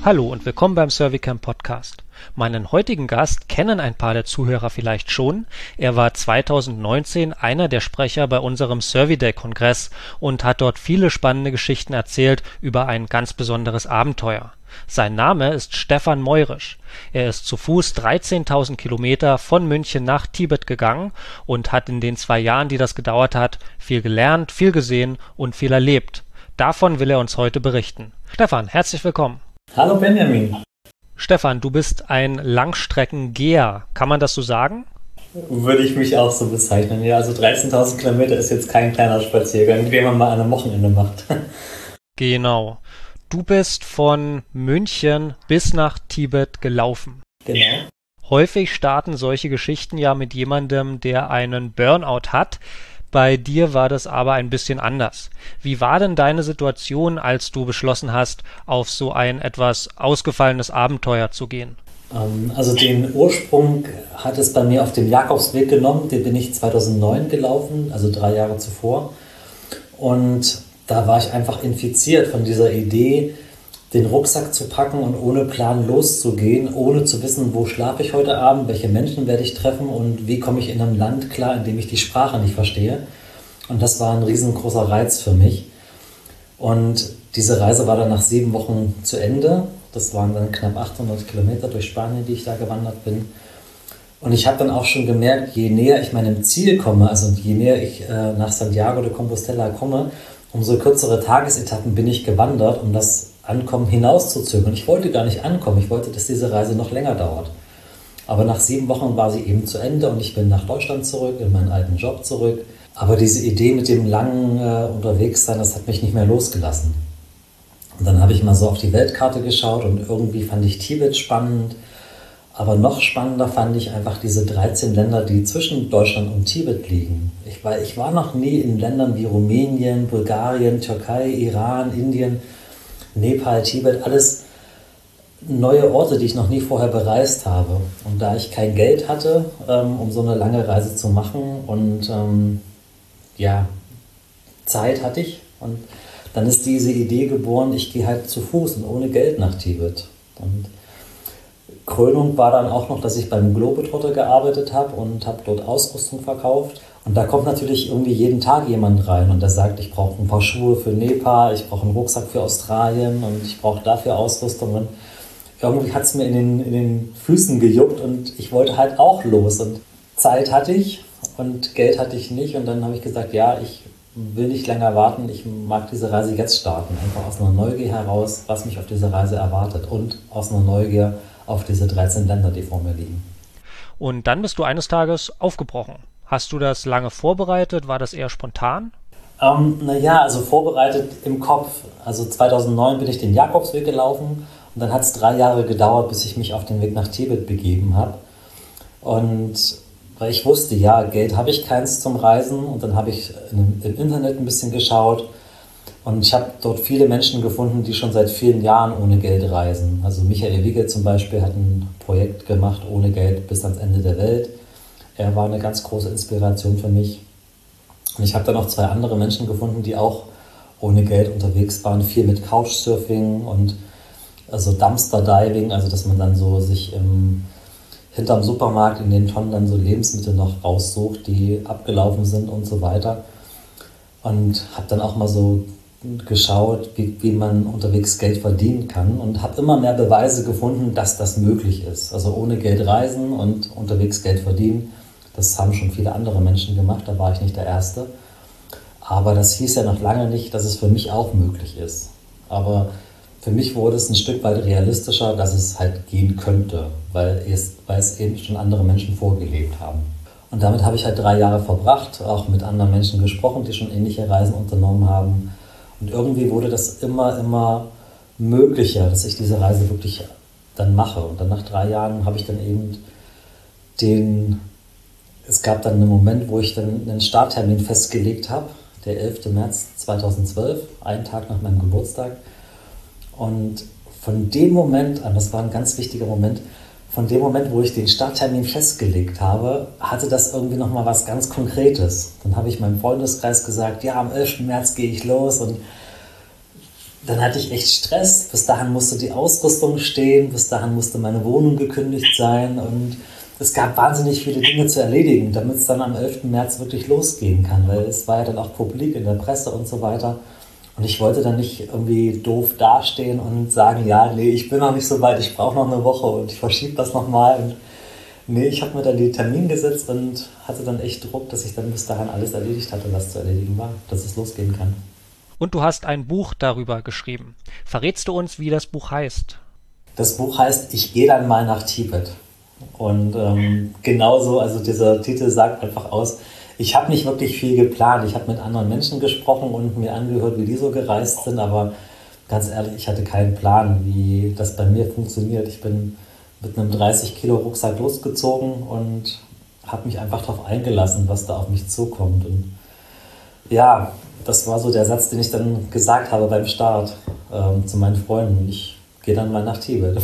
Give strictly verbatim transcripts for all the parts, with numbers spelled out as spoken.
Hallo und willkommen beim Surveycamp Podcast. Meinen heutigen Gast kennen ein paar der Zuhörer vielleicht schon. Er war zweitausendneunzehn einer der Sprecher bei unserem Survey-Day-Kongress und hat dort viele spannende Geschichten erzählt über ein ganz besonderes Abenteuer. Sein Name ist Stefan Meurisch. Er ist zu Fuß dreizehntausend Kilometer von München nach Tibet gegangen und hat in den zwei Jahren, die das gedauert hat, viel gelernt, viel gesehen und viel erlebt. Davon will er uns heute berichten. Stefan, herzlich willkommen. Hallo Benjamin. Stefan, du bist ein Langstreckengeher. Kann man das so sagen? Würde ich mich auch so bezeichnen. Ja, also dreizehntausend Kilometer ist jetzt kein kleiner Spaziergang, den man mal an einem Wochenende macht. Genau. Du bist von München bis nach Tibet gelaufen. Genau. Häufig starten solche Geschichten ja mit jemandem, der einen Burnout hat. Bei dir war das aber ein bisschen anders. Wie war denn deine Situation, als du beschlossen hast, auf so ein etwas ausgefallenes Abenteuer zu gehen? Ähm, also den Ursprung hat es bei mir auf dem Jakobsweg genommen. Den bin ich zweitausendneun gelaufen, also drei Jahre zuvor. Und da war ich einfach infiziert von dieser Idee, den Rucksack zu packen und ohne Plan loszugehen, ohne zu wissen, wo schlafe ich heute Abend, welche Menschen werde ich treffen und wie komme ich in einem Land klar, in dem ich die Sprache nicht verstehe. Und das war ein riesengroßer Reiz für mich. Und diese Reise war dann nach sieben Wochen zu Ende. Das waren dann knapp achthundert Kilometer durch Spanien, die ich da gewandert bin. Und ich habe dann auch schon gemerkt, je näher ich meinem Ziel komme, also je näher ich äh, nach Santiago de Compostela komme, umso kürzere Tagesetappen bin ich gewandert, um das Ankommen hinauszuzögern. Ich wollte gar nicht ankommen, ich wollte, dass diese Reise noch länger dauert. Aber nach sieben Wochen war sie eben zu Ende und ich bin nach Deutschland zurück, in meinen alten Job zurück. Aber diese Idee mit dem langen äh, Unterwegssein, das hat mich nicht mehr losgelassen. Und dann habe ich mal so auf die Weltkarte geschaut und irgendwie fand ich Tibet spannend. Aber noch spannender fand ich einfach diese dreizehn Länder, die zwischen Deutschland und Tibet liegen. Ich war, ich war noch nie in Ländern wie Rumänien, Bulgarien, Türkei, Iran, Indien, Nepal, Tibet, alles neue Orte, die ich noch nie vorher bereist habe. Und da ich kein Geld hatte, ähm, um so eine lange Reise zu machen und ähm, ja, Zeit hatte ich. Und dann ist diese Idee geboren, ich gehe halt zu Fuß und ohne Geld nach Tibet. Und Krönung war dann auch noch, dass ich beim Globetrotter gearbeitet habe und habe dort Ausrüstung verkauft. Und da kommt natürlich irgendwie jeden Tag jemand rein und der sagt, ich brauche ein paar Schuhe für Nepal, ich brauche einen Rucksack für Australien und ich brauche dafür Ausrüstung. Und irgendwie hat es mir in den, in den Füßen gejuckt und ich wollte halt auch los. Und Zeit hatte ich und Geld hatte ich nicht. Und dann habe ich gesagt, ja, ich will nicht länger warten, ich mag diese Reise jetzt starten. Einfach aus einer Neugier heraus, was mich auf dieser Reise erwartet und aus einer Neugier auf diese dreizehn Länder, die vor mir liegen. Und dann bist du eines Tages aufgebrochen. Hast du das lange vorbereitet? War das eher spontan? Ähm, naja, also vorbereitet im Kopf. Also zweitausendneun bin ich den Jakobsweg gelaufen und dann hat es drei Jahre gedauert, bis ich mich auf den Weg nach Tibet begeben habe. Und weil ich wusste, ja, Geld habe ich keins zum Reisen und dann habe ich im, im Internet ein bisschen geschaut und ich habe dort viele Menschen gefunden, die schon seit vielen Jahren ohne Geld reisen. Also Michael Wiege zum Beispiel hat ein Projekt gemacht, ohne Geld bis ans Ende der Welt. Er war eine ganz große Inspiration für mich. Und ich habe dann noch zwei andere Menschen gefunden, die auch ohne Geld unterwegs waren. Viel mit Couchsurfing und also Dumpster Diving, also dass man dann so sich im, hinterm Supermarkt in den Tonnen dann so Lebensmittel noch raussucht, die abgelaufen sind und so weiter. Und habe dann auch mal so geschaut, wie, wie man unterwegs Geld verdienen kann und habe immer mehr Beweise gefunden, dass das möglich ist. Also ohne Geld reisen und unterwegs Geld verdienen. Das haben schon viele andere Menschen gemacht, da war ich nicht der Erste. Aber das hieß ja noch lange nicht, dass es für mich auch möglich ist. Aber für mich wurde es ein Stück weit realistischer, dass es halt gehen könnte, weil es, weil es eben schon andere Menschen vorgelebt haben. Und damit habe ich halt drei Jahre verbracht, auch mit anderen Menschen gesprochen, die schon ähnliche Reisen unternommen haben. Und irgendwie wurde das immer, immer möglicher, dass ich diese Reise wirklich dann mache. Und dann nach drei Jahren habe ich dann eben den... Es gab dann einen Moment, wo ich dann einen Starttermin festgelegt habe, der elfter März zweitausendzwölf, einen Tag nach meinem Geburtstag. Und von dem Moment an, das war ein ganz wichtiger Moment, von dem Moment, wo ich den Starttermin festgelegt habe, hatte das irgendwie nochmal was ganz Konkretes. Dann habe ich meinem Freundeskreis gesagt, ja, am elften März gehe ich los und dann hatte ich echt Stress. Bis dahin musste die Ausrüstung stehen, bis dahin musste meine Wohnung gekündigt sein und es gab wahnsinnig viele Dinge zu erledigen, damit es dann am elften März wirklich losgehen kann, weil es war ja dann auch publik in der Presse und so weiter. Und ich wollte dann nicht irgendwie doof dastehen und sagen, ja, nee, ich bin noch nicht so weit, ich brauche noch eine Woche und ich verschiebe das nochmal. Und nee, ich habe mir dann den Termin gesetzt und hatte dann echt Druck, dass ich dann bis dahin alles erledigt hatte, was zu erledigen war, dass es losgehen kann. Und du hast ein Buch darüber geschrieben. Verrätst du uns, wie das Buch heißt? Das Buch heißt Ich gehe dann mal nach Tibet. Und ähm, genauso, also dieser Titel sagt einfach aus, ich habe nicht wirklich viel geplant. Ich habe mit anderen Menschen gesprochen und mir angehört, wie die so gereist sind, aber ganz ehrlich, ich hatte keinen Plan, wie das bei mir funktioniert. Ich bin mit einem dreißig Kilo Rucksack losgezogen und habe mich einfach darauf eingelassen, was da auf mich zukommt. Und ja, das war so der Satz, den ich dann gesagt habe beim Start ähm, zu meinen Freunden. Ich gehe dann mal nach Tibet.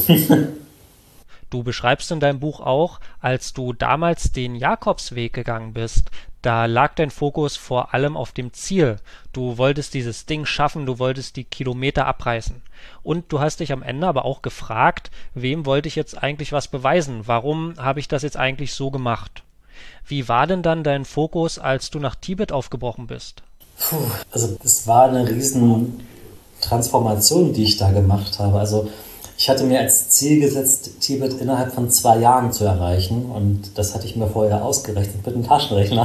Du beschreibst in deinem Buch auch, als du damals den Jakobsweg gegangen bist, da lag dein Fokus vor allem auf dem Ziel. Du wolltest dieses Ding schaffen, du wolltest die Kilometer abreißen. Und du hast dich am Ende aber auch gefragt, wem wollte ich jetzt eigentlich was beweisen? Warum habe ich das jetzt eigentlich so gemacht? Wie war denn dann dein Fokus, als du nach Tibet aufgebrochen bist? Puh, also das war eine riesen Transformation, die ich da gemacht habe. Also ich hatte mir als Ziel gesetzt, Tibet innerhalb von zwei Jahren zu erreichen und das hatte ich mir vorher ausgerechnet mit einem Taschenrechner.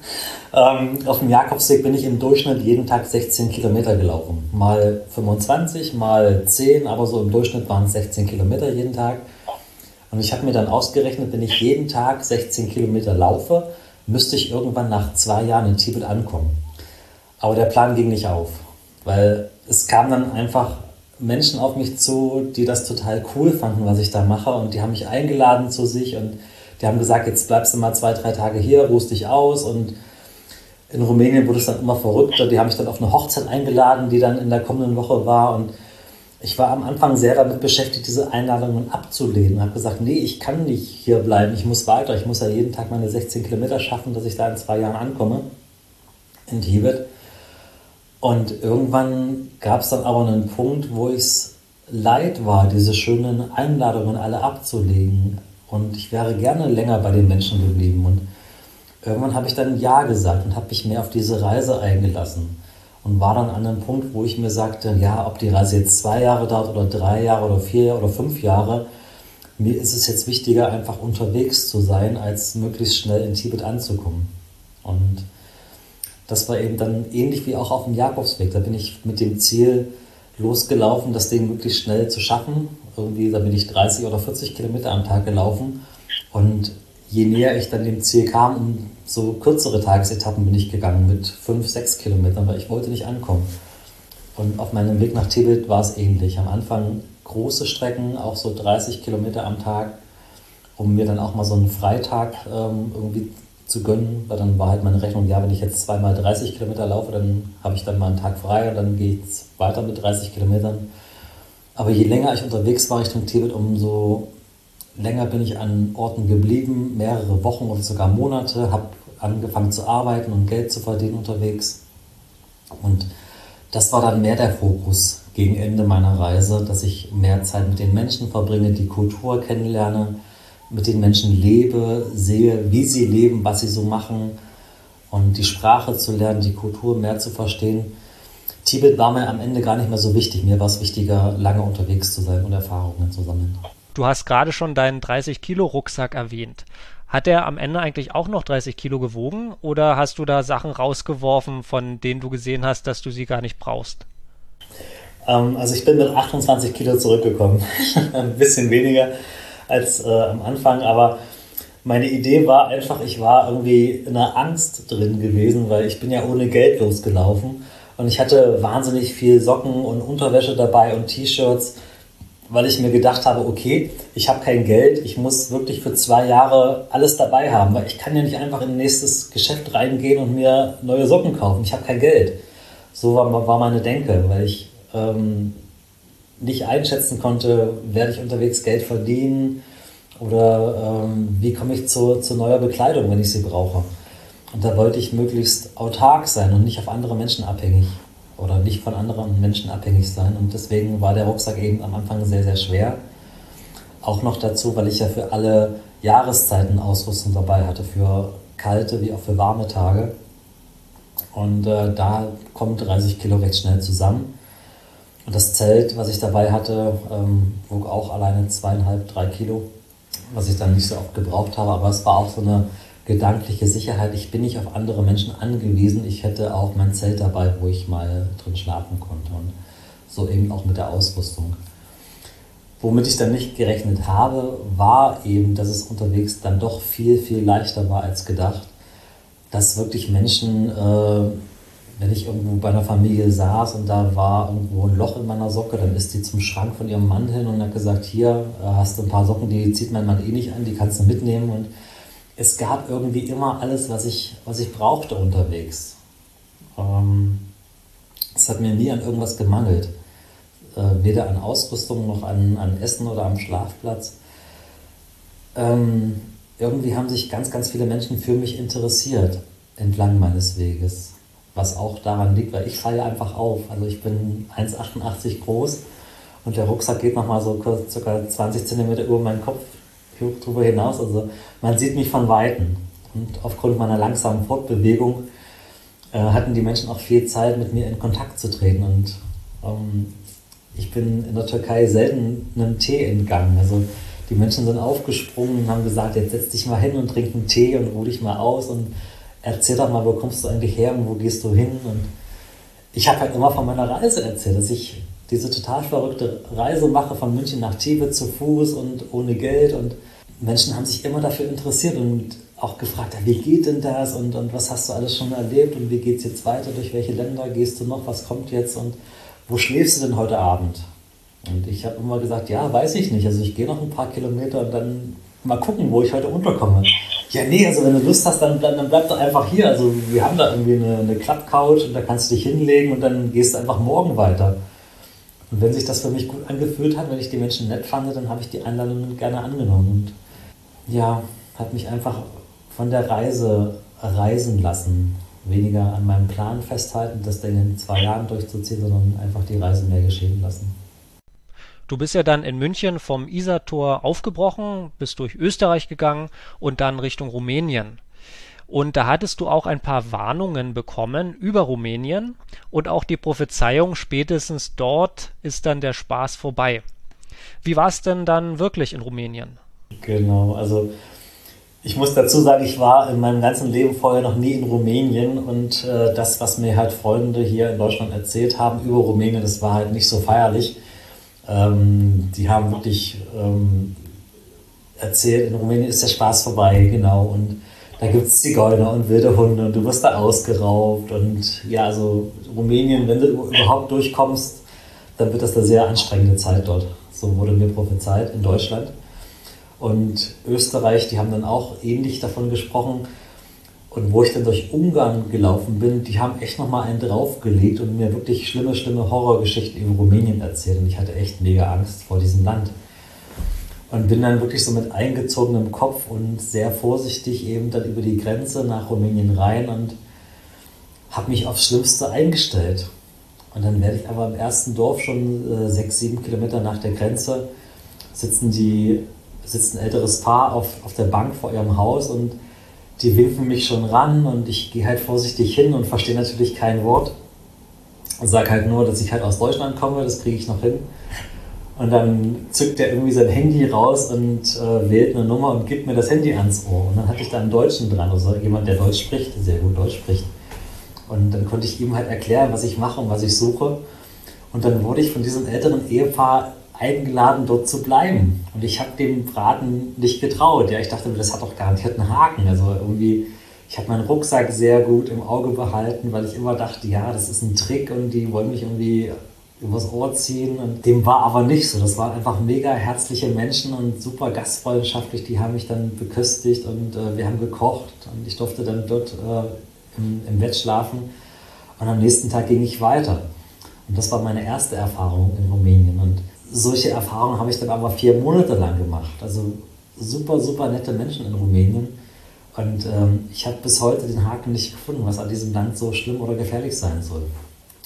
ähm, auf dem Jakobsweg bin ich im Durchschnitt jeden Tag sechzehn Kilometer gelaufen. Mal fünfundzwanzig, mal zehn, aber so im Durchschnitt waren es sechzehn Kilometer jeden Tag. Und ich habe mir dann ausgerechnet, wenn ich jeden Tag sechzehn Kilometer laufe, müsste ich irgendwann nach zwei Jahren in Tibet ankommen. Aber der Plan ging nicht auf, weil es kam dann einfach Menschen auf mich zu, die das total cool fanden, was ich da mache und die haben mich eingeladen zu sich und die haben gesagt, jetzt bleibst du mal zwei, drei Tage hier, ruhst dich aus und in Rumänien wurde es dann immer verrückter, die haben mich dann auf eine Hochzeit eingeladen, die dann in der kommenden Woche war und ich war am Anfang sehr damit beschäftigt, diese Einladungen abzulehnen und habe gesagt, nee, ich kann nicht hier bleiben, ich muss weiter, ich muss ja jeden Tag meine sechzehn Kilometer schaffen, dass ich da in zwei Jahren ankomme in Tibet. Und irgendwann gab es dann aber einen Punkt, wo ich es leid war, diese schönen Einladungen alle abzulegen. Und ich wäre gerne länger bei den Menschen geblieben. Und irgendwann habe ich dann Ja gesagt und habe mich mehr auf diese Reise eingelassen. Und war dann an einem Punkt, wo ich mir sagte, ja, ob die Reise jetzt zwei Jahre dauert oder drei Jahre oder vier oder fünf Jahre, mir ist es jetzt wichtiger, einfach unterwegs zu sein, als möglichst schnell in Tibet anzukommen. Und das war eben dann ähnlich wie auch auf dem Jakobsweg. Da bin ich mit dem Ziel losgelaufen, das Ding möglichst schnell zu schaffen. Irgendwie, da bin ich dreißig oder vierzig Kilometer am Tag gelaufen. Und je näher ich dann dem Ziel kam, umso kürzere Tagesetappen bin ich gegangen mit fünf, sechs Kilometern, weil ich wollte nicht ankommen. Und auf meinem Weg nach Tibet war es ähnlich. Am Anfang große Strecken, auch so dreißig Kilometer am Tag, um mir dann auch mal so einen Freitag ähm, irgendwie zu gönnen, weil dann war halt meine Rechnung, ja, wenn ich jetzt zweimal dreißig Kilometer laufe, dann habe ich dann mal einen Tag frei und dann geht es weiter mit dreißig Kilometern. Aber je länger ich unterwegs war Richtung Tibet, umso länger bin ich an Orten geblieben, mehrere Wochen oder sogar Monate, habe angefangen zu arbeiten und Geld zu verdienen unterwegs. Und das war dann mehr der Fokus gegen Ende meiner Reise, dass ich mehr Zeit mit den Menschen verbringe, die Kultur kennenlerne, mit den Menschen lebe, sehe, wie sie leben, was sie so machen und die Sprache zu lernen, die Kultur mehr zu verstehen. Tibet war mir am Ende gar nicht mehr so wichtig. Mir war es wichtiger, lange unterwegs zu sein und Erfahrungen zu sammeln. Du hast gerade schon deinen dreißig Kilo Rucksack erwähnt. Hat der am Ende eigentlich auch noch dreißig Kilo gewogen oder hast du da Sachen rausgeworfen, von denen du gesehen hast, dass du sie gar nicht brauchst? Ähm, also ich bin mit achtundzwanzig Kilo zurückgekommen. Ein bisschen weniger als äh, am Anfang, aber meine Idee war einfach, ich war irgendwie in einer Angst drin gewesen, weil ich bin ja ohne Geld losgelaufen und ich hatte wahnsinnig viel Socken und Unterwäsche dabei und T-Shirts, weil ich mir gedacht habe, okay, ich habe kein Geld, ich muss wirklich für zwei Jahre alles dabei haben, weil ich kann ja nicht einfach in ein nächstes Geschäft reingehen und mir neue Socken kaufen, ich habe kein Geld. So war, war meine Denke, weil ich ähm, nicht einschätzen konnte, werde ich unterwegs Geld verdienen oder ähm, wie komme ich zu, zu neuer Bekleidung, wenn ich sie brauche. Und da wollte ich möglichst autark sein und nicht auf andere Menschen abhängig. oder nicht von anderen Menschen abhängig sein. Und deswegen war der Rucksack eben am Anfang sehr, sehr schwer. Auch noch dazu, weil ich ja für alle Jahreszeiten Ausrüstung dabei hatte, für kalte wie auch für warme Tage. Und äh, da kommen dreißig Kilo recht schnell zusammen. Und das Zelt, was ich dabei hatte, ähm, wog auch alleine zweieinhalb, drei Kilo, was ich dann nicht so oft gebraucht habe. Aber es war auch so eine gedankliche Sicherheit. Ich bin nicht auf andere Menschen angewiesen. Ich hätte auch mein Zelt dabei, wo ich mal drin schlafen konnte. Und so eben auch mit der Ausrüstung. Womit ich dann nicht gerechnet habe, war eben, dass es unterwegs dann doch viel, viel leichter war als gedacht. Dass wirklich Menschen, äh, wenn ich irgendwo bei einer Familie saß und da war irgendwo ein Loch in meiner Socke, dann ist die zum Schrank von ihrem Mann hin und hat gesagt, hier äh, hast du ein paar Socken, die zieht mein Mann eh nicht an, die kannst du mitnehmen. Und es gab irgendwie immer alles, was ich, was ich brauchte unterwegs. Ähm, es hat mir nie an irgendwas gemangelt. Äh, weder an Ausrüstung noch an, an Essen oder am Schlafplatz. Ähm, irgendwie haben sich ganz, ganz viele Menschen für mich interessiert entlang meines Weges. Was auch daran liegt, weil ich falle einfach auf. Also ich bin eins Komma achtundachtzig groß und der Rucksack geht nochmal so kurz, ca. zwanzig Zentimeter über meinen Kopf drüber hinaus. Also man sieht mich von Weitem. Und aufgrund meiner langsamen Fortbewegung äh, hatten die Menschen auch viel Zeit, mit mir in Kontakt zu treten. Und ähm, ich bin in der Türkei selten einem Tee entgangen. Also die Menschen sind aufgesprungen und haben gesagt, jetzt setz dich mal hin und trink einen Tee und ruh dich mal aus und erzähl doch mal, wo kommst du eigentlich her und wo gehst du hin? Und ich habe halt immer von meiner Reise erzählt, dass ich diese total verrückte Reise mache von München nach Tibet zu Fuß und ohne Geld. Und Menschen haben sich immer dafür interessiert und auch gefragt, wie geht denn das und, und was hast du alles schon erlebt und wie geht es jetzt weiter, durch welche Länder gehst du noch, was kommt jetzt und wo schläfst du denn heute Abend? Und ich habe immer gesagt, ja, weiß ich nicht. Also ich gehe noch ein paar Kilometer und dann mal gucken, wo ich heute unterkomme. Ja, nee, also wenn du Lust hast, dann, dann, dann bleib doch einfach hier. Also wir haben da irgendwie eine, eine Klappcouch und da kannst du dich hinlegen und dann gehst du einfach morgen weiter. Und wenn sich das für mich gut angefühlt hat, wenn ich die Menschen nett fand, dann habe ich die Einladungen gerne angenommen. Und ja, hat mich einfach von der Reise reisen lassen. Weniger an meinem Plan festhalten, das Ding in zwei Jahren durchzuziehen, sondern einfach die Reise mehr geschehen lassen. Du bist ja dann in München vom Isartor aufgebrochen, bist durch Österreich gegangen und dann Richtung Rumänien. Und da hattest du auch ein paar Warnungen bekommen über Rumänien und auch die Prophezeiung, spätestens dort ist dann der Spaß vorbei. Wie war es denn dann wirklich in Rumänien? Genau, also ich muss dazu sagen, ich war in meinem ganzen Leben vorher noch nie in Rumänien und äh, das, was mir halt Freunde hier in Deutschland erzählt haben über Rumänien, das war halt nicht so feierlich. Ähm, die haben wirklich ähm, erzählt, in Rumänien ist der Spaß vorbei, genau, und da gibt es Zigeuner und wilde Hunde und du wirst da ausgeraubt und ja, also Rumänien, wenn du überhaupt durchkommst, dann wird das eine sehr anstrengende Zeit dort. So wurde mir prophezeit in Deutschland. Und Österreich, die haben dann auch ähnlich davon gesprochen. Und wo ich dann durch Ungarn gelaufen bin, die haben echt nochmal einen draufgelegt und mir wirklich schlimme, schlimme Horrorgeschichten über Rumänien erzählt. Und ich hatte echt mega Angst vor diesem Land. Und bin dann wirklich so mit eingezogenem Kopf und sehr vorsichtig eben dann über die Grenze nach Rumänien rein und habe mich aufs Schlimmste eingestellt. Und dann werde ich aber im ersten Dorf schon äh, sechs, sieben Kilometer nach der Grenze sitzen die sitzt ein älteres Paar auf, auf der Bank vor ihrem Haus und die winken mich schon ran und ich gehe halt vorsichtig hin und verstehe natürlich kein Wort und sage halt nur, dass ich halt aus Deutschland komme, das kriege ich noch hin. Und dann zückt er irgendwie sein Handy raus und äh, wählt eine Nummer und gibt mir das Handy ans Ohr. Und dann hatte ich da einen Deutschen dran, also jemand, der Deutsch spricht, sehr gut Deutsch spricht. Und dann konnte ich ihm halt erklären, was ich mache und was ich suche. Und dann wurde ich von diesem älteren Ehepaar eingeladen, dort zu bleiben. Und ich habe dem Braten nicht getraut. Ja, ich dachte mir, das hat doch garantiert einen Haken. Also irgendwie, ich habe meinen Rucksack sehr gut im Auge behalten, weil ich immer dachte, ja, das ist ein Trick und die wollen mich irgendwie übers Ohr ziehen. Und dem war aber nicht so. Das waren einfach mega herzliche Menschen und super gastfreundschaftlich. Die haben mich dann beköstigt und äh, wir haben gekocht und ich durfte dann dort äh, im, im Bett schlafen. Und am nächsten Tag ging ich weiter. Und das war meine erste Erfahrung in Rumänien. Und solche Erfahrungen habe ich dann aber vier Monate lang gemacht. Also super, super nette Menschen in Rumänien. Und ähm, ich habe bis heute den Haken nicht gefunden, was an diesem Land so schlimm oder gefährlich sein soll.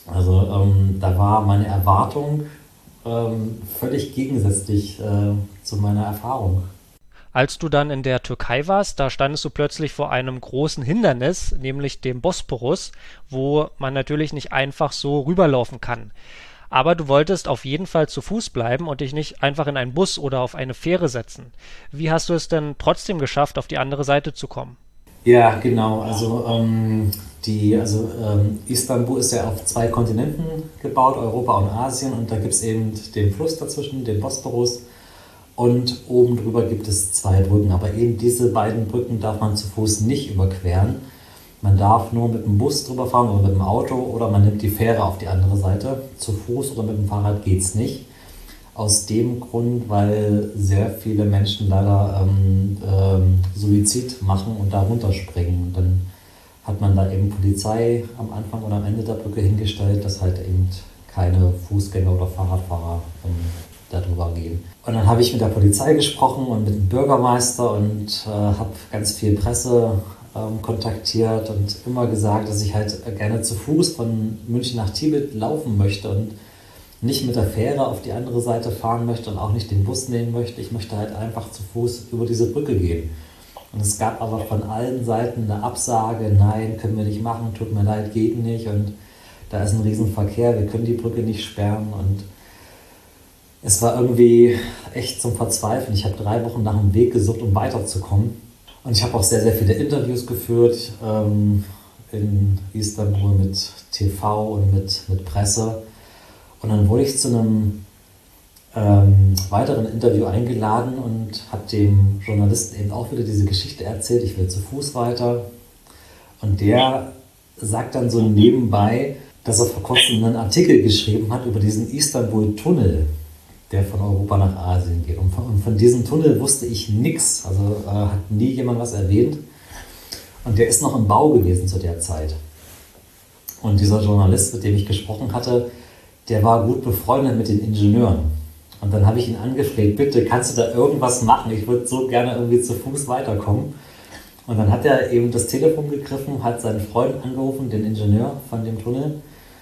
Also ähm, da war meine Erwartung ähm, völlig gegensätzlich äh, zu meiner Erfahrung. Als du dann in der Türkei warst, da standest du plötzlich vor einem großen Hindernis, nämlich dem Bosporus, wo man natürlich nicht einfach so rüberlaufen kann. Aber du wolltest auf jeden Fall zu Fuß bleiben und dich nicht einfach in einen Bus oder auf eine Fähre setzen. Wie hast du es denn trotzdem geschafft, auf die andere Seite zu kommen? Ja, genau. Also, ähm, die, also ähm, Istanbul ist ja auf zwei Kontinenten gebaut, Europa und Asien. Und da gibt es eben den Fluss dazwischen, den Bosporus. Und oben drüber gibt es zwei Brücken. Aber eben diese beiden Brücken darf man zu Fuß nicht überqueren. Man darf nur mit dem Bus drüber fahren oder mit dem Auto oder man nimmt die Fähre auf die andere Seite. Zu Fuß oder mit dem Fahrrad geht es nicht. Aus dem Grund, weil sehr viele Menschen leider ähm, ähm, Suizid machen und da runterspringen. Und dann hat man da eben Polizei am Anfang oder am Ende der Brücke hingestellt, dass halt eben keine Fußgänger oder Fahrradfahrer ähm, darüber gehen. Und dann habe ich mit der Polizei gesprochen und mit dem Bürgermeister und äh, habe ganz viel Presse ähm, kontaktiert und immer gesagt, dass ich halt gerne zu Fuß von München nach Tibet laufen möchte und nicht mit der Fähre auf die andere Seite fahren möchte und auch nicht den Bus nehmen möchte. Ich möchte halt einfach zu Fuß über diese Brücke gehen. Und es gab aber von allen Seiten eine Absage, nein, können wir nicht machen, tut mir leid, geht nicht und da ist ein Riesenverkehr, wir können die Brücke nicht sperren und es war irgendwie echt zum Verzweifeln. Ich habe drei Wochen nach einem Weg gesucht, um weiterzukommen. Und ich habe auch sehr, sehr viele Interviews geführt ähm, in Istanbul mit T V und mit, mit Presse. Und dann wurde ich zu einem ähm, weiteren Interview eingeladen und habe dem Journalisten eben auch wieder diese Geschichte erzählt, ich will zu Fuß weiter. Und der sagt dann so nebenbei, dass er vor kurzem einen Artikel geschrieben hat über diesen Istanbul-Tunnel, der von Europa nach Asien geht. Und von, und von diesem Tunnel wusste ich nichts, also äh, hat nie jemand was erwähnt. Und der ist noch im Bau gewesen zu der Zeit. Und dieser Journalist, mit dem ich gesprochen hatte, der war gut befreundet mit den Ingenieuren. Und dann habe ich ihn angefleht, bitte, kannst du da irgendwas machen? Ich würde so gerne irgendwie zu Fuß weiterkommen. Und dann hat er eben das Telefon gegriffen, hat seinen Freund angerufen, den Ingenieur von dem Tunnel.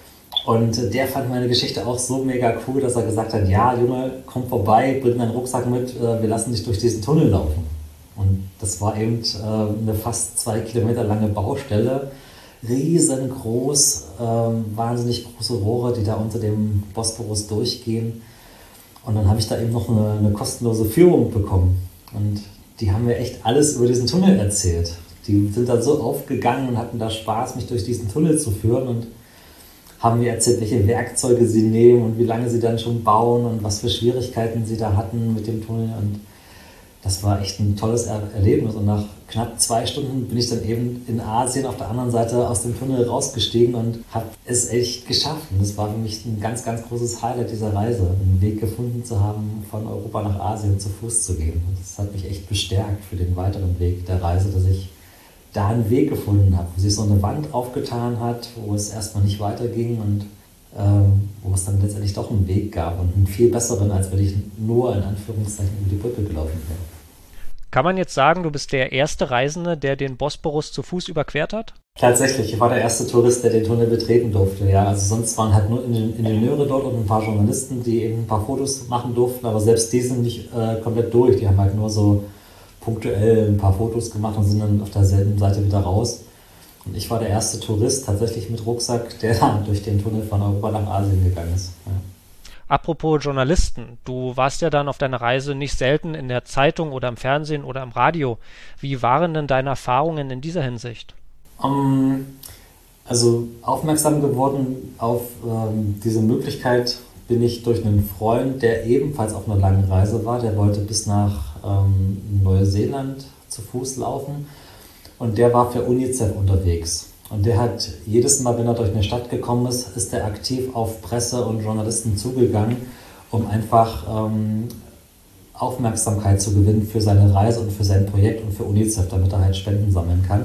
Und der fand meine Geschichte auch so mega cool, dass er gesagt hat, ja, Junge, komm vorbei, bring deinen Rucksack mit, wir lassen dich durch diesen Tunnel laufen. Und das war eben eine fast zwei Kilometer lange Baustelle, riesengroß, äh, wahnsinnig große Rohre, die da unter dem Bosporus durchgehen. Und dann habe ich da eben noch eine, eine kostenlose Führung bekommen. Und die haben mir echt alles über diesen Tunnel erzählt. Die sind da so aufgegangen und hatten da Spaß, mich durch diesen Tunnel zu führen und haben mir erzählt, welche Werkzeuge sie nehmen und wie lange sie dann schon bauen und was für Schwierigkeiten sie da hatten mit dem Tunnel. Und das war echt ein tolles er- Erlebnis. Und nach knapp zwei Stunden bin ich dann eben in Asien auf der anderen Seite aus dem Tunnel rausgestiegen und habe es echt geschafft. Und das war für mich ein ganz, ganz großes Highlight dieser Reise, einen Weg gefunden zu haben, von Europa nach Asien zu Fuß zu gehen. Und das hat mich echt bestärkt für den weiteren Weg der Reise, dass ich da einen Weg gefunden habe, wo sich so eine Wand aufgetan hat, wo es erstmal nicht weiterging und ähm, wo es dann letztendlich doch einen Weg gab und einen viel besseren, als wenn ich nur in Anführungszeichen über die Brücke gelaufen wäre. Kann man jetzt sagen, du bist der erste Reisende, der den Bosporus zu Fuß überquert hat? Tatsächlich, ich war der erste Tourist, der den Tunnel betreten durfte. Ja, also sonst waren halt nur Ingenieure dort und ein paar Journalisten, die eben ein paar Fotos machen durften, aber selbst die sind nicht äh, komplett durch. Die haben halt nur so punktuell ein paar Fotos gemacht und sind dann auf derselben Seite wieder raus. Und ich war der erste Tourist tatsächlich mit Rucksack, der dann durch den Tunnel von Europa nach Asien gegangen ist. Ja. Apropos Journalisten, du warst ja dann auf deiner Reise nicht selten in der Zeitung oder im Fernsehen oder im Radio. Wie waren denn deine Erfahrungen in dieser Hinsicht? Um, also aufmerksam geworden auf ähm, diese Möglichkeit bin ich durch einen Freund, der ebenfalls auf einer langen Reise war. Der wollte bis nach ähm, Neuseeland zu Fuß laufen und der war für UNICEF unterwegs. Und der hat jedes Mal, wenn er durch eine Stadt gekommen ist, ist er aktiv auf Presse und Journalisten zugegangen, um einfach ähm, Aufmerksamkeit zu gewinnen für seine Reise und für sein Projekt und für UNICEF, damit er halt Spenden sammeln kann.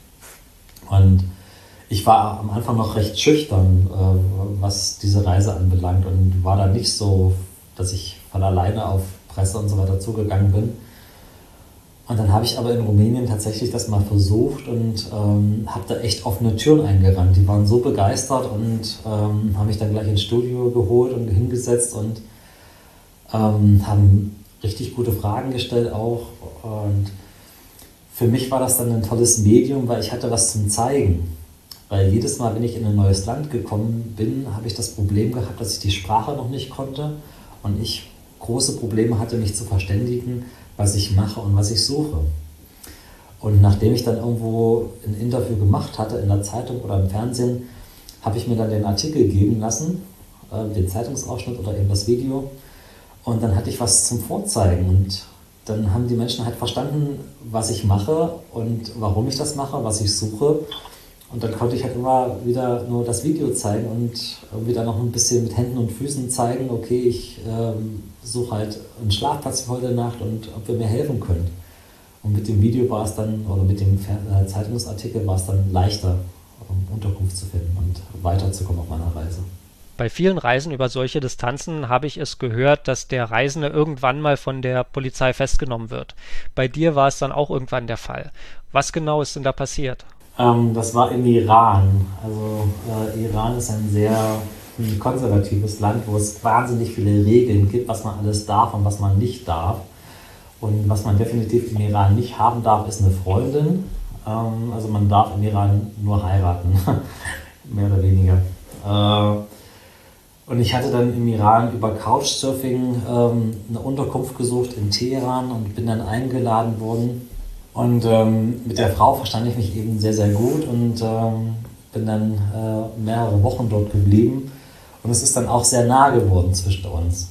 Und ich war am Anfang noch recht schüchtern, äh, was diese Reise anbelangt und war da nicht so, dass ich von alleine auf Presse und so weiter zugegangen bin. Und dann habe ich aber in Rumänien tatsächlich das mal versucht und ähm, habe da echt offene Türen eingerannt. Die waren so begeistert und ähm, haben mich dann gleich ins Studio geholt und hingesetzt und ähm, haben richtig gute Fragen gestellt auch. Und für mich war das dann ein tolles Medium, weil ich hatte was zum Zeigen. Weil jedes Mal, wenn ich in ein neues Land gekommen bin, habe ich das Problem gehabt, dass ich die Sprache noch nicht konnte und ich große Probleme hatte, mich zu verständigen, was ich mache und was ich suche. Und nachdem ich dann irgendwo ein Interview gemacht hatte, in der Zeitung oder im Fernsehen, habe ich mir dann den Artikel geben lassen, äh, den Zeitungsausschnitt oder eben das Video. Und dann hatte ich was zum Vorzeigen. Und dann haben die Menschen halt verstanden, was ich mache und warum ich das mache, was ich suche. Und dann konnte ich halt immer wieder nur das Video zeigen und wieder noch ein bisschen mit Händen und Füßen zeigen, okay, ich ähm, suche halt einen Schlafplatz für heute Nacht und ob ihr mir helfen könnt. Und mit dem Video war es dann, oder mit dem Zeitungsartikel war es dann leichter, um Unterkunft zu finden und weiterzukommen auf meiner Reise. Bei vielen Reisen über solche Distanzen habe ich es gehört, dass der Reisende irgendwann mal von der Polizei festgenommen wird. Bei dir war es dann auch irgendwann der Fall. Was genau ist denn da passiert? Ähm, das war im Iran. Also äh, Iran ist ein sehr ein konservatives Land, wo es wahnsinnig viele Regeln gibt, was man alles darf und was man nicht darf. Und was man definitiv im Iran nicht haben darf, ist eine Freundin. Ähm, also man darf im Iran nur heiraten, mehr oder weniger. Äh, und ich hatte dann im Iran über Couchsurfing ähm, eine Unterkunft gesucht in Teheran und bin dann eingeladen worden. Und ähm, mit der Frau verstand ich mich eben sehr, sehr gut und ähm, bin dann äh, mehrere Wochen dort geblieben. Und es ist dann auch sehr nah geworden zwischen uns.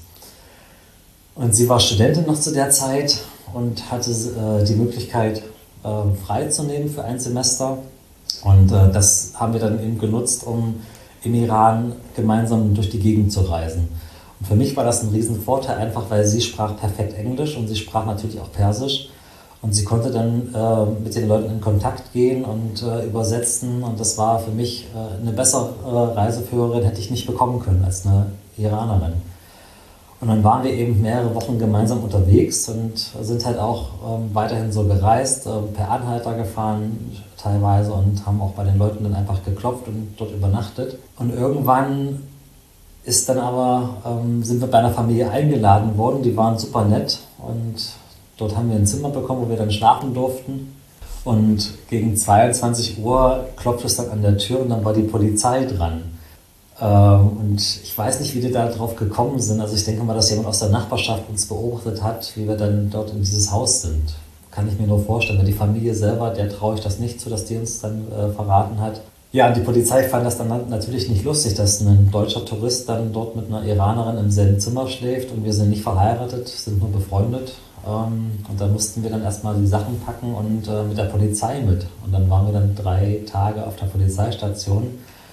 Und sie war Studentin noch zu der Zeit und hatte äh, die Möglichkeit, äh, freizunehmen für ein Semester. Und äh, das haben wir dann eben genutzt, um im Iran gemeinsam durch die Gegend zu reisen. Und für mich war das ein Riesenvorteil, einfach weil sie sprach perfekt Englisch und sie sprach natürlich auch Persisch. Und sie konnte dann äh, mit den Leuten in Kontakt gehen und äh, übersetzen. Und das war für mich äh, eine bessere äh, Reiseführerin, hätte ich nicht bekommen können als eine Iranerin. Und dann waren wir eben mehrere Wochen gemeinsam unterwegs und sind halt auch ähm, weiterhin so gereist, äh, per Anhalter gefahren teilweise und haben auch bei den Leuten dann einfach geklopft und dort übernachtet. Und irgendwann ist dann aber, ähm, sind wir bei einer Familie eingeladen worden, die waren super nett und dort haben wir ein Zimmer bekommen, wo wir dann schlafen durften. Und gegen zweiundzwanzig Uhr klopfte es dann an der Tür und dann war die Polizei dran. Ähm, und ich weiß nicht, wie die da drauf gekommen sind. Also ich denke mal, dass jemand aus der Nachbarschaft uns beobachtet hat, wie wir dann dort in dieses Haus sind. Kann ich mir nur vorstellen. Weil die Familie selber, der traue ich das nicht zu, dass die uns dann äh, verraten hat. Ja, und die Polizei fand das dann natürlich nicht lustig, dass ein deutscher Tourist dann dort mit einer Iranerin im selben Zimmer schläft und wir sind nicht verheiratet, sind nur befreundet. Ähm, und da mussten wir dann erstmal die Sachen packen und äh, mit der Polizei mit. Und dann waren wir dann drei Tage auf der Polizeistation,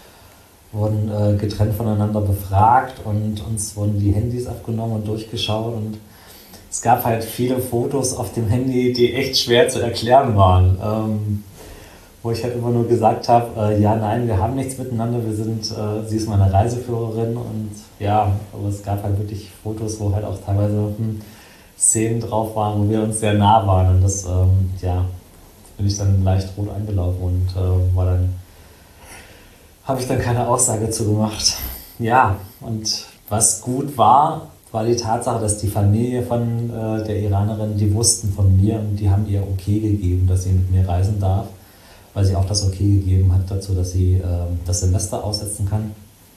wurden äh, getrennt voneinander befragt und uns wurden die Handys abgenommen und durchgeschaut. Und es gab halt viele Fotos auf dem Handy, die echt schwer zu erklären waren. Ähm, wo ich halt immer nur gesagt habe, äh, ja, nein, wir haben nichts miteinander, wir sind, äh, sie ist meine Reiseführerin und ja, aber es gab halt wirklich Fotos, wo halt auch teilweise hm, Szenen drauf waren, wo wir uns sehr nah waren und das, ähm, ja, bin ich dann leicht rot angelaufen und äh, war dann, habe ich dann keine Aussage zu gemacht. Ja, und was gut war, war die Tatsache, dass die Familie von äh, der Iranerin, die wussten von mir und die haben ihr okay gegeben, dass sie mit mir reisen darf, weil sie auch das okay gegeben hat dazu, dass sie äh, das Semester aussetzen kann.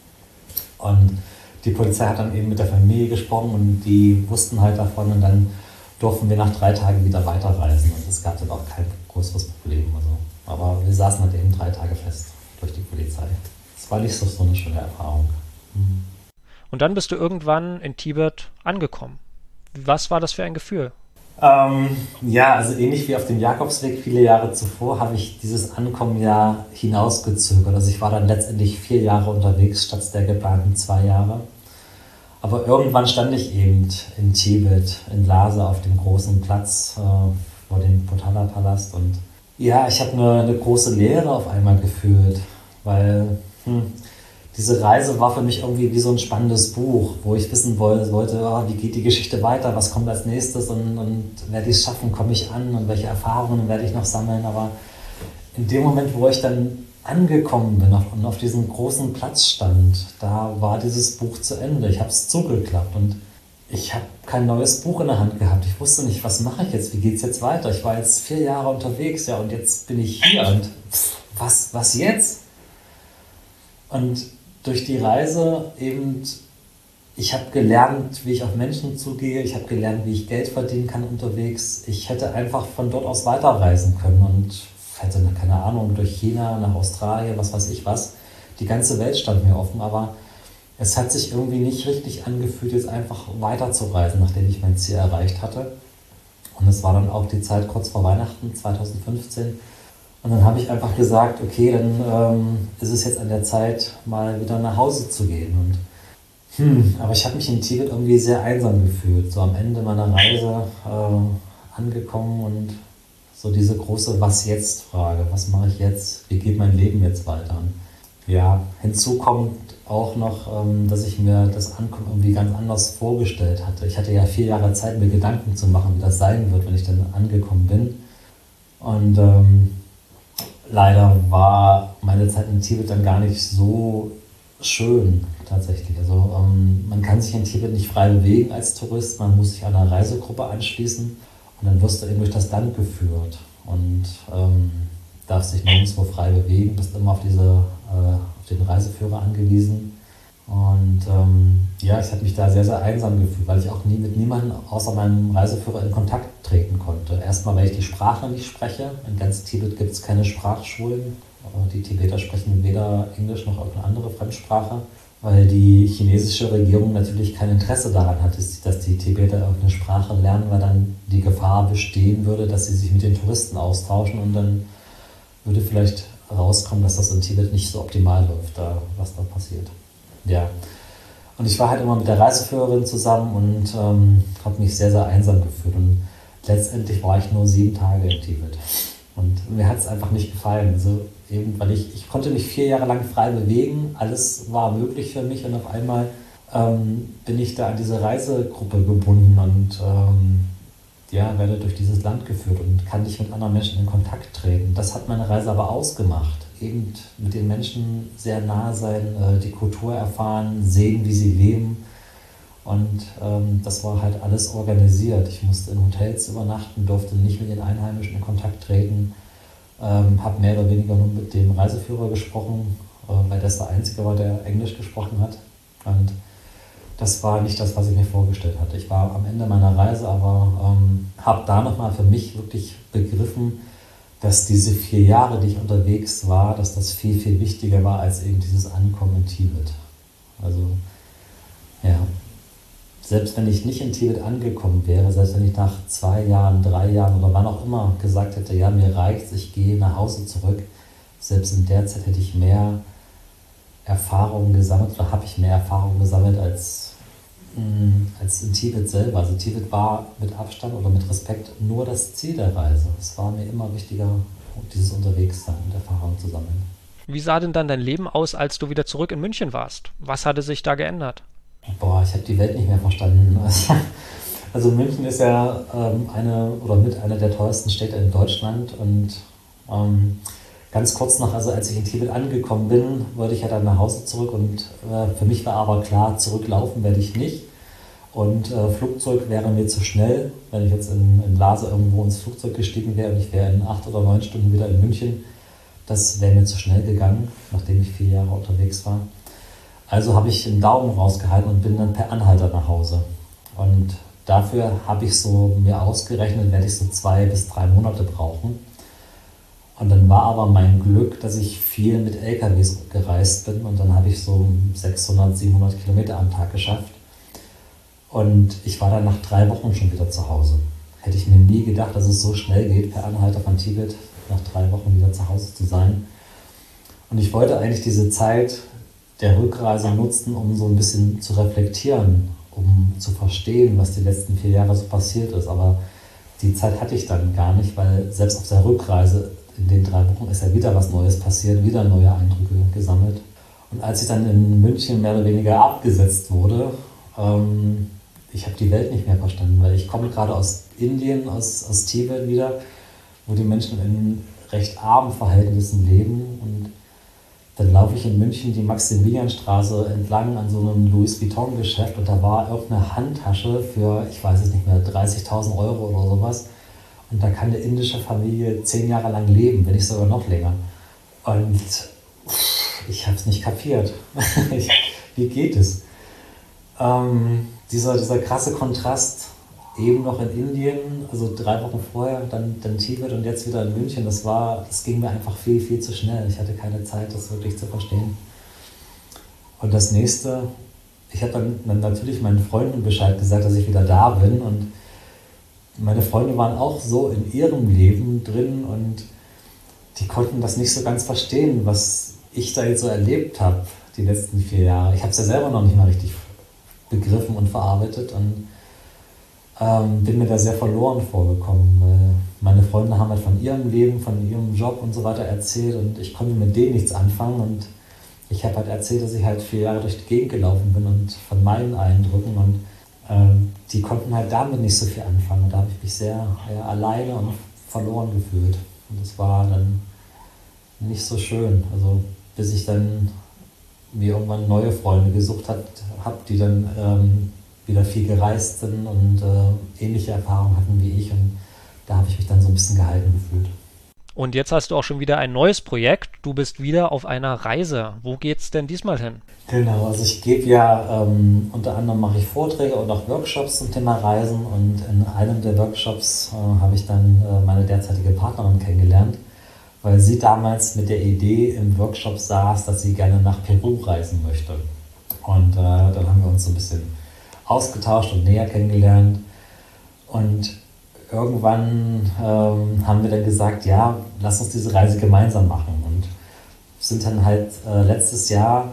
Und die Polizei hat dann eben mit der Familie gesprochen und die wussten halt davon und dann durften wir nach drei Tagen wieder weiterreisen und es gab dann auch kein größeres Problem. Also. Aber wir saßen halt eben drei Tage fest durch die Polizei. Es war nicht so, so eine schöne Erfahrung. Mhm. Und dann bist du irgendwann in Tibet angekommen. Was war das für ein Gefühl? Ähm, ja, also ähnlich wie auf dem Jakobsweg viele Jahre zuvor habe ich dieses Ankommen ja hinausgezögert. Also ich war dann letztendlich vier Jahre unterwegs statt der geplanten zwei Jahre. Aber irgendwann stand ich eben in Tibet, in Lhasa auf dem großen Platz äh, vor dem Potala-Palast. Und ja, ich habe eine, eine große Leere auf einmal gefühlt, weil hm, diese Reise war für mich irgendwie wie so ein spannendes Buch, wo ich wissen wollte, wollte oh, wie geht die Geschichte weiter, was kommt als nächstes und, und werde ich es schaffen, komme ich an und welche Erfahrungen werde ich noch sammeln. Aber in dem Moment, wo ich dann angekommen bin und auf diesem großen Platz stand, da war dieses Buch zu Ende. Ich habe es zugeklappt und ich habe kein neues Buch in der Hand gehabt. Ich wusste nicht, was mache ich jetzt, wie geht es jetzt weiter? Ich war jetzt vier Jahre unterwegs, ja, und jetzt bin ich hier und pff, was, was jetzt? Und durch die Reise eben, ich habe gelernt, wie ich auf Menschen zugehe, ich habe gelernt, wie ich Geld verdienen kann unterwegs. Ich hätte einfach von dort aus weiterreisen können und hätte, keine Ahnung, durch China, nach Australien, was weiß ich was. Die ganze Welt stand mir offen, aber es hat sich irgendwie nicht richtig angefühlt, jetzt einfach weiterzureisen, nachdem ich mein Ziel erreicht hatte. Und es war dann auch die Zeit kurz vor Weihnachten zwanzig fünfzehn. Und dann habe ich einfach gesagt, okay, dann ähm, ist es jetzt an der Zeit, mal wieder nach Hause zu gehen. Und, hm, aber ich habe mich in Tibet irgendwie sehr einsam gefühlt. So am Ende meiner Reise äh, angekommen und so diese große Was-Jetzt-Frage. Was mache ich jetzt? Wie geht mein Leben jetzt weiter? Und ja, hinzu kommt auch noch, ähm, dass ich mir das Ankommen irgendwie ganz anders vorgestellt hatte. Ich hatte ja vier Jahre Zeit, mir Gedanken zu machen, wie das sein wird, wenn ich dann angekommen bin. Und ähm, leider war meine Zeit in Tibet dann gar nicht so schön tatsächlich. Also ähm, man kann sich in Tibet nicht frei bewegen als Tourist, man muss sich einer Reisegruppe anschließen und dann wirst du eben durch das Land geführt und ähm, darfst dich nirgendwo frei bewegen, bist immer auf, diese, äh, auf den Reiseführer angewiesen. Und ähm, ja, ich habe mich da sehr, sehr einsam gefühlt, weil ich auch nie mit niemandem außer meinem Reiseführer in Kontakt treten konnte. Erstmal, weil ich die Sprache nicht spreche. In ganz Tibet gibt es keine Sprachschulen. Die Tibeter sprechen weder Englisch noch irgendeine andere Fremdsprache, weil die chinesische Regierung natürlich kein Interesse daran hat, dass die Tibeter irgendeine Sprache lernen, weil dann die Gefahr bestehen würde, dass sie sich mit den Touristen austauschen und dann würde vielleicht rauskommen, dass das in Tibet nicht so optimal läuft, was da passiert. Ja, und ich war halt immer mit der Reiseführerin zusammen und ähm, habe mich sehr, sehr einsam gefühlt. Und letztendlich war ich nur sieben Tage in Tibet. Und mir hat es einfach nicht gefallen. Also eben, weil ich, ich konnte mich vier Jahre lang frei bewegen, alles war möglich für mich und auf einmal ähm, bin ich da an diese Reisegruppe gebunden und ähm, ja, werde durch dieses Land geführt und kann nicht mit anderen Menschen in Kontakt treten. Das hat meine Reise aber ausgemacht. Eben mit den Menschen sehr nahe sein, die Kultur erfahren, sehen, wie sie leben. Und ähm, das war halt alles organisiert. Ich musste in Hotels übernachten, durfte nicht mit den Einheimischen in Kontakt treten, ähm, habe mehr oder weniger nur mit dem Reiseführer gesprochen, äh, weil das der Einzige war, der Englisch gesprochen hat. Und das war nicht das, was ich mir vorgestellt hatte. Ich war am Ende meiner Reise, aber ähm, habe da nochmal für mich wirklich begriffen, dass diese vier Jahre, die ich unterwegs war, dass das viel, viel wichtiger war als eben dieses Ankommen in Tibet. Also, ja, selbst wenn ich nicht in Tibet angekommen wäre, selbst wenn ich nach zwei Jahren, drei Jahren oder wann auch immer gesagt hätte, ja, mir reicht's, ich gehe nach Hause zurück, selbst in der Zeit hätte ich mehr Erfahrungen gesammelt oder habe ich mehr Erfahrungen gesammelt als, mh, als in Tibet selber. Also Tibet war mit Abstand oder mit Respekt nur das Ziel der Reise. Es war mir immer wichtiger, dieses Unterwegssein und Erfahrungen zu sammeln. Wie sah denn dann dein Leben aus, als du wieder zurück in München warst? Was hatte sich da geändert? Boah, ich habe die Welt nicht mehr verstanden. Also München ist ja ähm, eine oder mit einer der teuersten Städte in Deutschland und ähm, ganz kurz nach, also als ich in Tibet angekommen bin, wollte ich ja dann nach Hause zurück und äh, für mich war aber klar, zurücklaufen werde ich nicht und äh, Flugzeug wäre mir zu schnell, wenn ich jetzt in, in Lhasa irgendwo ins Flugzeug gestiegen wäre und ich wäre in acht oder neun Stunden wieder in München, das wäre mir zu schnell gegangen, nachdem ich vier Jahre unterwegs war. Also habe ich den Daumen rausgehalten und bin dann per Anhalter nach Hause. Und dafür habe ich so mir ausgerechnet, werde ich so zwei bis drei Monate brauchen. Und dann war aber mein Glück, dass ich viel mit L K Ws gereist bin und dann habe ich so sechshundert, siebenhundert Kilometer am Tag geschafft. Und ich war dann nach drei Wochen schon wieder zu Hause. Hätte ich mir nie gedacht, dass es so schnell geht, per Anhalter von Tibet nach drei Wochen wieder zu Hause zu sein. Und ich wollte eigentlich diese Zeit der Rückreise nutzen, um so ein bisschen zu reflektieren, um zu verstehen, was die letzten vier Jahre so passiert ist. Aber die Zeit hatte ich dann gar nicht, weil selbst auf der Rückreise in den drei Wochen ist ja wieder was Neues passiert, wieder neue Eindrücke gesammelt. Und Als ich dann in München mehr oder weniger abgesetzt wurde, ähm, ich habe die Welt nicht mehr verstanden, weil ich komme gerade aus Indien, aus, aus Tibet wieder, wo die Menschen in recht armen Verhältnissen leben. Und dann laufe ich in München die Maximilianstraße entlang an so einem Louis Vuitton-Geschäft und da war irgendeine Handtasche für, ich weiß es nicht mehr, dreißigtausend Euro oder sowas. Und da kann eine indische Familie zehn Jahre lang leben, wenn nicht sogar noch länger. Und ich habe es nicht kapiert. ich, wie geht es? Ähm, dieser, dieser krasse Kontrast, eben noch in Indien, also drei Wochen vorher, dann, dann Tibet und jetzt wieder in München, das war, das ging mir einfach viel, viel zu schnell. Ich hatte keine Zeit, das wirklich zu verstehen. Und das nächste, ich habe dann, dann natürlich meinen Freunden Bescheid gesagt, dass ich wieder da bin, und meine Freunde waren auch so in ihrem Leben drin und die konnten das nicht so ganz verstehen, was ich da jetzt so erlebt habe, die letzten vier Jahre. Ich habe es ja selber noch nicht mal richtig begriffen und verarbeitet und ähm, bin mir da sehr verloren vorgekommen, weil meine Freunde haben halt von ihrem Leben, von ihrem Job und so weiter erzählt und ich konnte mit denen nichts anfangen und ich habe halt erzählt, dass ich halt vier Jahre durch die Gegend gelaufen bin und von meinen Eindrücken und ähm, die konnten halt damit nicht so viel anfangen und da habe ich mich sehr ja, alleine und verloren gefühlt und das war dann nicht so schön, also bis ich dann mir irgendwann neue Freunde gesucht habe, die dann ähm, wieder viel gereist sind und äh, ähnliche Erfahrungen hatten wie ich und da habe ich mich dann so ein bisschen gehalten gefühlt. Und jetzt hast du auch schon wieder ein neues Projekt. Du bist wieder auf einer Reise. Wo geht's denn diesmal hin? Genau, also ich gebe ja, ähm, unter anderem mache ich Vorträge und auch Workshops zum Thema Reisen und in einem der Workshops äh, habe ich dann äh, meine derzeitige Partnerin kennengelernt, weil sie damals mit der Idee im Workshop saß, dass sie gerne nach Peru reisen möchte. Und äh, dann haben wir uns so ein bisschen ausgetauscht und näher kennengelernt und irgendwann ähm, haben wir dann gesagt, ja, lass uns diese Reise gemeinsam machen und sind dann halt äh, letztes Jahr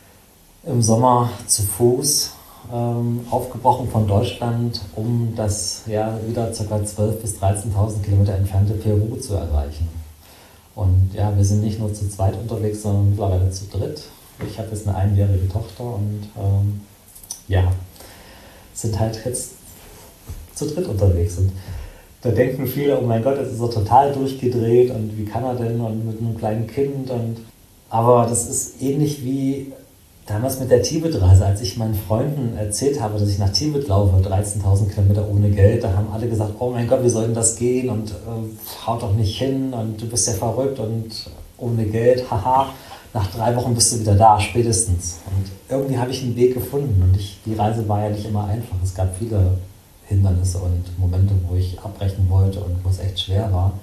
im Sommer zu Fuß ähm, aufgebrochen von Deutschland, um das ja wieder ca. zwölftausend bis dreizehntausend Kilometer entfernte Peru zu erreichen. Und ja, wir sind nicht nur zu zweit unterwegs, sondern mittlerweile zu dritt. Ich habe jetzt eine einjährige Tochter und ähm, ja, sind halt jetzt zu dritt unterwegs. Und da denken viele, oh mein Gott, jetzt ist er total durchgedreht und wie kann er denn und mit einem kleinen Kind. Und aber das ist ähnlich wie damals mit der Tibet-Reise, als ich meinen Freunden erzählt habe, dass ich nach Tibet laufe, dreizehntausend Kilometer ohne Geld, da haben alle gesagt, oh mein Gott, wie soll denn das gehen und äh, haut doch nicht hin und du bist ja verrückt und ohne Geld, haha. Nach drei Wochen bist du wieder da, spätestens. Und irgendwie habe ich einen Weg gefunden und ich, die Reise war ja nicht immer einfach. Es gab viele Hindernisse und Momente, wo ich abbrechen wollte und wo es echt schwer war.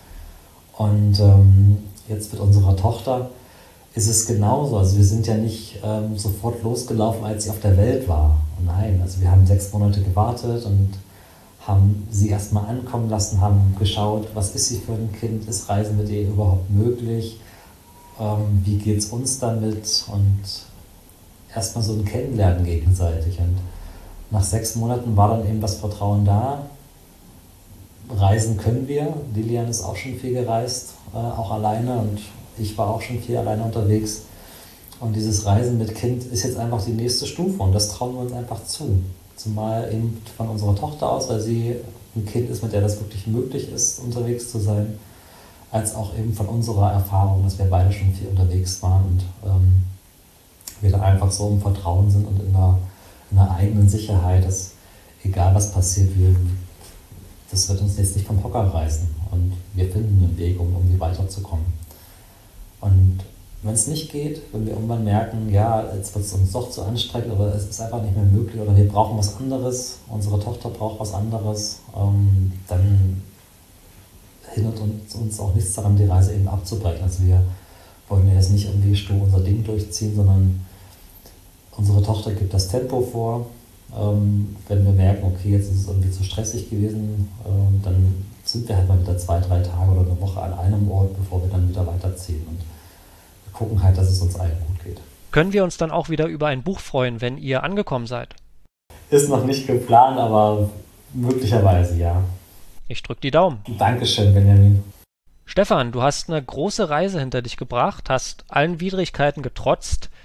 Und ähm, jetzt mit unserer Tochter ist es genauso. Also wir sind ja nicht ähm, sofort losgelaufen, als sie auf der Welt war. Nein, also wir haben sechs Monate gewartet und haben sie erstmal ankommen lassen, haben geschaut, was ist sie für ein Kind, ist Reisen mit ihr überhaupt möglich, ähm, wie geht es uns damit und erstmal so ein Kennenlernen gegenseitig. Und nach sechs Monaten war dann eben das Vertrauen da. Reisen können wir. Lilian ist auch schon viel gereist, äh, auch alleine und ich war auch schon viel alleine unterwegs. Und dieses Reisen mit Kind ist jetzt einfach die nächste Stufe und das trauen wir uns einfach zu. Zumal eben von unserer Tochter aus, weil sie ein Kind ist, mit der das wirklich möglich ist, unterwegs zu sein, als auch eben von unserer Erfahrung, dass wir beide schon viel unterwegs waren und ähm, wir da einfach so im Vertrauen sind und in einer, in einer eigenen Sicherheit, dass egal was passiert, wir, das wird uns jetzt nicht vom Hocker reißen und wir finden einen Weg, um irgendwie weiterzukommen. Und wenn es nicht geht, wenn wir irgendwann merken, ja, jetzt wird es uns doch zu anstrengend oder es ist einfach nicht mehr möglich oder wir brauchen was anderes, unsere Tochter braucht was anderes, ähm, dann hindert uns, uns auch nichts daran, die Reise eben abzubrechen. Also wir wollen ja jetzt nicht irgendwie stur unser Ding durchziehen, sondern unsere Tochter gibt das Tempo vor. Ähm, wenn wir merken, okay, jetzt ist es irgendwie zu stressig gewesen, äh, dann sind wir halt mal wieder zwei, drei Tage oder eine Woche an einem Ort, bevor wir dann wieder weiterziehen. Und wir gucken halt, dass es uns allen gut geht. Können wir uns dann auch wieder über ein Buch freuen, wenn ihr angekommen seid? Ist noch nicht geplant, aber möglicherweise ja. Ich drücke die Daumen. Dankeschön, Benjamin. Stefan, du hast eine große Reise hinter dich gebracht, hast allen Widrigkeiten getrotzt.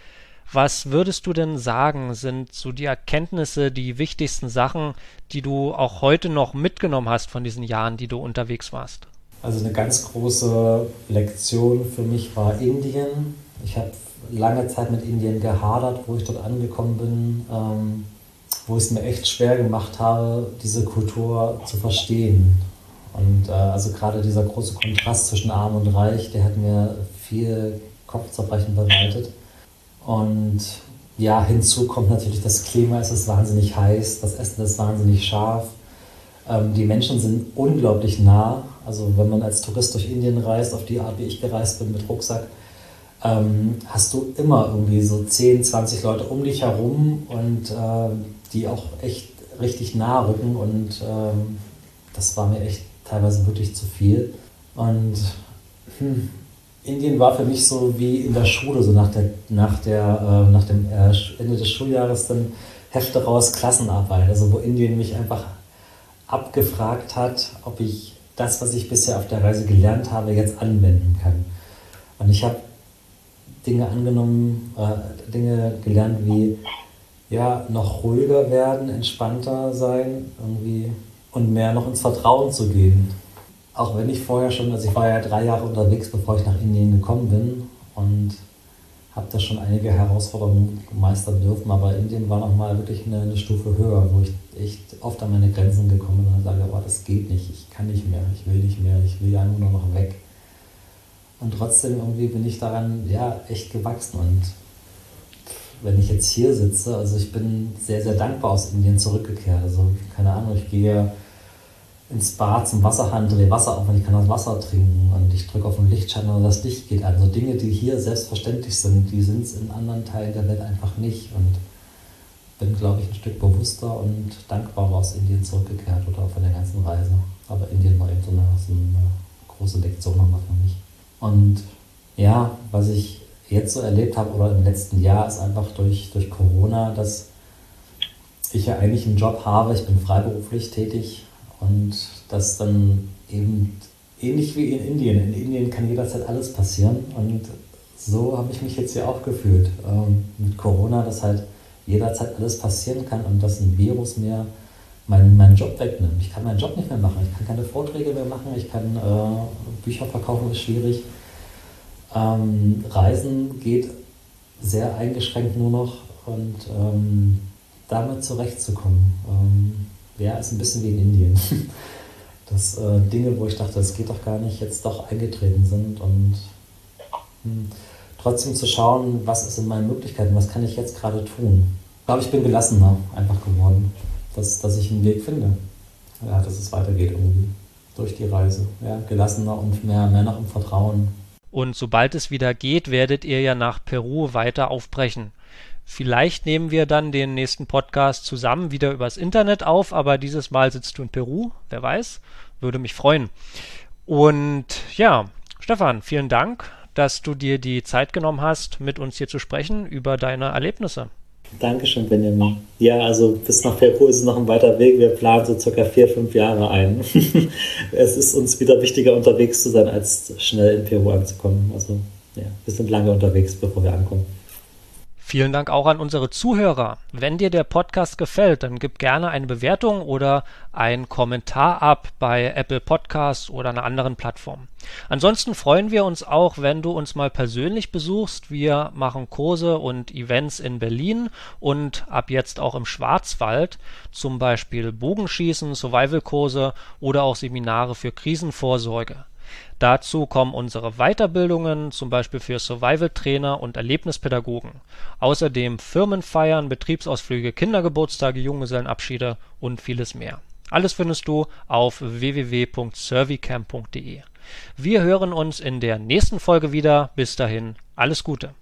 Was würdest du denn sagen, sind so die Erkenntnisse, die wichtigsten Sachen, die du auch heute noch mitgenommen hast von diesen Jahren, die du unterwegs warst? Also eine ganz große Lektion für mich war Indien. Ich habe lange Zeit mit Indien gehadert, wo ich dort angekommen bin, ähm, wo ich es mir echt schwer gemacht habe, diese Kultur zu verstehen. Und äh, also gerade dieser große Kontrast zwischen Arm und Reich, der hat mir viel Kopfzerbrechen bereitet. Und ja, hinzu kommt natürlich das Klima, es ist wahnsinnig heiß, das Essen ist wahnsinnig scharf. Ähm, die Menschen sind unglaublich nah. Also wenn man als Tourist durch Indien reist, auf die Art, wie ich gereist bin mit Rucksack, ähm, hast du immer irgendwie so zehn, zwanzig Leute um dich herum und äh, die auch echt richtig nah rücken. Und ähm, das war mir echt teilweise wirklich zu viel. Und hm, Indien war für mich so wie in der Schule, so nach, der, nach, der, äh, nach dem äh, Ende des Schuljahres dann Hefte raus, Klassenarbeit. Also wo Indien mich einfach abgefragt hat, ob ich das, was ich bisher auf der Reise gelernt habe, jetzt anwenden kann. Und ich habe Dinge angenommen, äh, Dinge gelernt wie ja, noch ruhiger werden, entspannter sein irgendwie und mehr noch ins Vertrauen zu gehen. Auch wenn ich vorher schon, also ich war ja drei Jahre unterwegs, bevor ich nach Indien gekommen bin und habe da schon einige Herausforderungen meistern dürfen, aber Indien war nochmal wirklich eine, eine Stufe höher, wo ich echt oft an meine Grenzen gekommen bin und sage, oh, das geht nicht, ich kann nicht mehr, ich will nicht mehr, ich will ja nur noch weg. Und trotzdem irgendwie bin ich daran ja echt gewachsen und wenn ich jetzt hier sitze, also ich bin sehr, sehr dankbar aus Indien zurückgekehrt. Also keine Ahnung, ich gehe ins Bad zum Wasserhahn, drehe Wasser auf und ich kann das Wasser trinken und ich drücke auf den Lichtschalter und das Licht geht an. Also Dinge, die hier selbstverständlich sind, die sind es in anderen Teilen der Welt einfach nicht. Und bin, glaube ich, ein Stück bewusster und dankbarer aus Indien zurückgekehrt oder von der ganzen Reise. Aber Indien war eben so eine, so eine große Lektion nochmal für mich. Und ja, was ich jetzt so erlebt habe oder im letzten Jahr ist einfach durch, durch Corona, dass ich ja eigentlich einen Job habe, ich bin freiberuflich tätig und dass dann eben ähnlich wie in Indien, in Indien kann jederzeit alles passieren und so habe ich mich jetzt hier auch gefühlt ähm, mit Corona, dass halt jederzeit alles passieren kann und dass ein Virus mir meinen, meinen Job wegnimmt. Ich kann meinen Job nicht mehr machen, ich kann keine Vorträge mehr machen, ich kann äh, Bücher verkaufen, ist schwierig. Ähm, Reisen geht sehr eingeschränkt nur noch und ähm, damit zurechtzukommen, ähm, ja, ist ein bisschen wie in Indien. Dass äh, Dinge, wo ich dachte, das geht doch gar nicht, jetzt doch eingetreten sind und mh, trotzdem zu schauen, was ist in meinen Möglichkeiten, was kann ich jetzt gerade tun. Ich glaube, ich bin gelassener einfach geworden, dass, dass ich einen Weg finde, ja, dass es weitergeht irgendwie durch die Reise. Ja, gelassener und mehr, mehr noch im Vertrauen. Und sobald es wieder geht, werdet ihr ja nach Peru weiter aufbrechen. Vielleicht nehmen wir dann den nächsten Podcast zusammen wieder übers Internet auf, aber dieses Mal sitzt du in Peru, wer weiß, würde mich freuen. Und ja, Stefan, vielen Dank, dass du dir die Zeit genommen hast, mit uns hier zu sprechen über deine Erlebnisse. Dankeschön, Benjamin. Ja, also bis nach Peru ist es noch ein weiter Weg. Wir planen so circa vier, fünf Jahre ein. Es ist uns wieder wichtiger, unterwegs zu sein, als schnell in Peru anzukommen. Also ja, wir sind lange unterwegs, bevor wir ankommen. Vielen Dank auch an unsere Zuhörer. Wenn dir der Podcast gefällt, dann gib gerne eine Bewertung oder einen Kommentar ab bei Apple Podcasts oder einer anderen Plattform. Ansonsten freuen wir uns auch, wenn du uns mal persönlich besuchst. Wir machen Kurse und Events in Berlin und ab jetzt auch im Schwarzwald, zum Beispiel Bogenschießen, Survival-Kurse oder auch Seminare für Krisenvorsorge. Dazu kommen unsere Weiterbildungen, zum Beispiel für Survival-Trainer und Erlebnispädagogen. Außerdem Firmenfeiern, Betriebsausflüge, Kindergeburtstage, Junggesellenabschiede und vieles mehr. Alles findest du auf w w w punkt servicamp punkt de. Wir hören uns in der nächsten Folge wieder. Bis dahin, alles Gute.